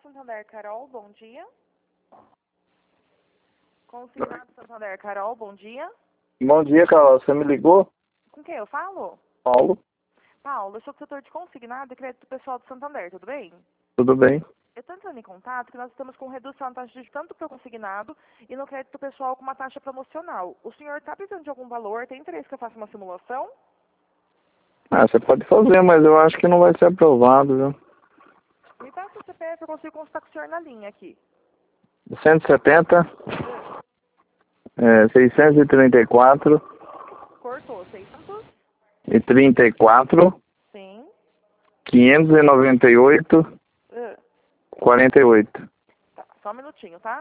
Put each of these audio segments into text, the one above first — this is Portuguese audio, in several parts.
Santander, Carol, bom dia. Consignado Santander, Carol, bom dia. Bom dia, Carol. Você me ligou? Com quem eu falo? Paulo. Paulo, eu sou do setor de consignado e crédito pessoal do Santander, tudo bem? Tudo bem? Eu estou entrando em contato porque nós estamos com redução na taxa de tanto para o consignado e no crédito pessoal com uma taxa promocional. O senhor está precisando de algum valor? Tem interesse que eu faça uma simulação? Você pode fazer, mas eu acho que não vai ser aprovado, viu? Me passa o CPF, eu consigo consultar com o senhor na linha aqui. 170, 634 Cortou, 600? e 34, Sim. 598, 48. Tá, só um minutinho, tá?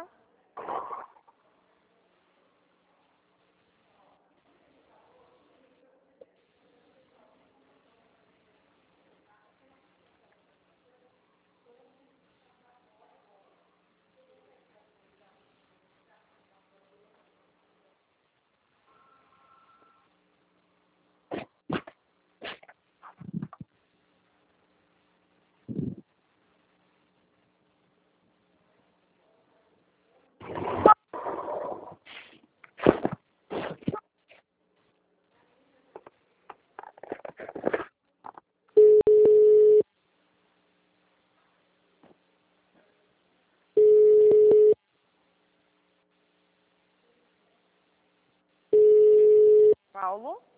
Paulo?